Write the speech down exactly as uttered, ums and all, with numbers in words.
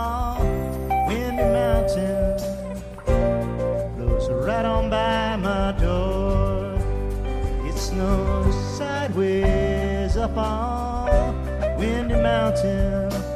on Windy Mountain, blows right on by my door. It snows sideways up on Windy Mountain.